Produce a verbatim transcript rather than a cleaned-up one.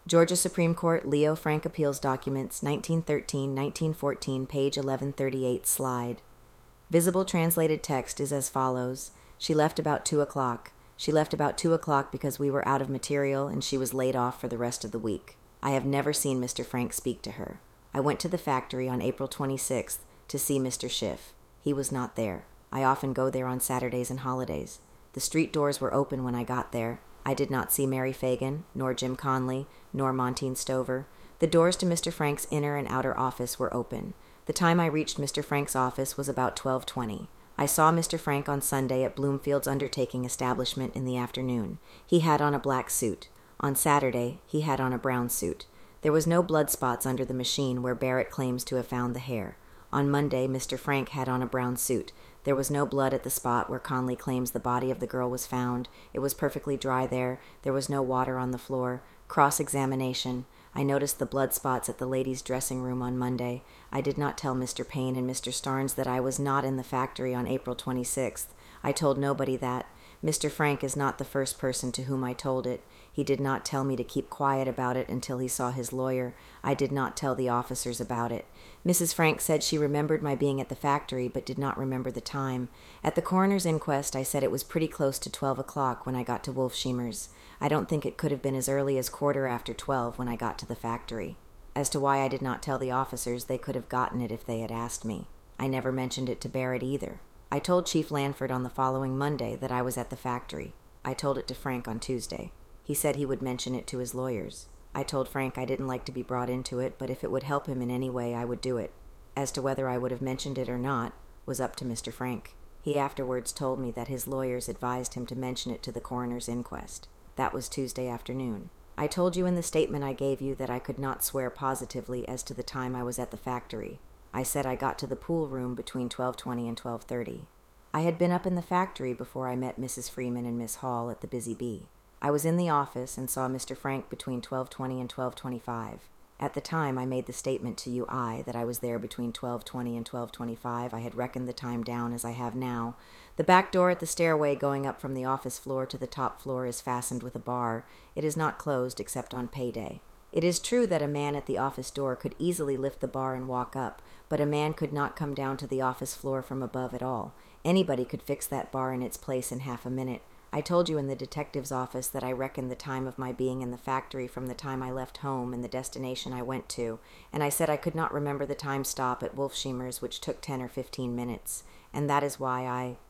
Georgia Supreme Court, Leo Frank Appeals Documents, nineteen thirteen to nineteen fourteen, page eleven thirty-eight, slide. Visible translated text is as follows. She left about two o'clock. She left about two o'clock because we were out of material and she was laid off for the rest of the week. I have never seen Mister Frank speak to her. I went to the factory on April twenty-sixth to see Mister Schiff. He was not there. I often go there on Saturdays and holidays. The street doors were open when I got there. I did not see Mary Fagan, nor Jim Conley, nor Montine Stover. The doors to Mister Frank's inner and outer office were open. The time I reached Mister Frank's office was about twelve twenty. I saw Mister Frank on Sunday at Bloomfield's undertaking establishment in the afternoon. He had on a black suit. On Saturday, he had on a brown suit. There was no blood spots under the machine where Barrett claims to have found the hair. On Monday, Mister Frank had on a brown suit. There was no blood at the spot where Conley claims the body of the girl was found. It was perfectly dry there. There was no water on the floor. Cross-examination. I noticed the blood spots at the ladies' dressing room on Monday. I did not tell Mister Payne and Mister Starnes that I was not in the factory on April twenty-sixth. I told nobody that. Mister Frank is not the first person to whom I told it. He did not tell me to keep quiet about it until he saw his lawyer. I did not tell the officers about it. Missus Frank said she remembered my being at the factory, but did not remember the time. At the coroner's inquest, I said it was pretty close to twelve o'clock when I got to Wolfsheimers. I don't think it could have been as early as quarter after twelve when I got to the factory. As to why I did not tell the officers, they could have gotten it if they had asked me. I never mentioned it to Barrett either. I told Chief Lanford on the following Monday that I was at the factory. I told it to Frank on Tuesday. He said he would mention it to his lawyers. I told Frank I didn't like to be brought into it, but if it would help him in any way, I would do it. As to whether I would have mentioned it or not was up to Mister Frank. He afterwards told me that his lawyers advised him to mention it to the coroner's inquest. That was Tuesday afternoon. I told you in the statement I gave you that I could not swear positively as to the time I was at the factory. I said I got to the pool room between twelve twenty and twelve thirty. I had been up in the factory before I met Missus Freeman and Miss Hall at the Busy Bee. I was in the office and saw Mister Frank between twelve twenty and twelve twenty-five. At the time I made the statement to you I that I was there between twelve twenty and twelve twenty-five. I had reckoned the time down as I have now. The back door at the stairway going up from the office floor to the top floor is fastened with a bar. It is not closed except on payday. It is true that a man at the office door could easily lift the bar and walk up, but a man could not come down to the office floor from above at all. Anybody could fix that bar in its place in half a minute. I told you in the detective's office that I reckoned the time of my being in the factory from the time I left home and the destination I went to, and I said I could not remember the time stop at Wolfsheimers, which took ten or fifteen minutes, and that is why I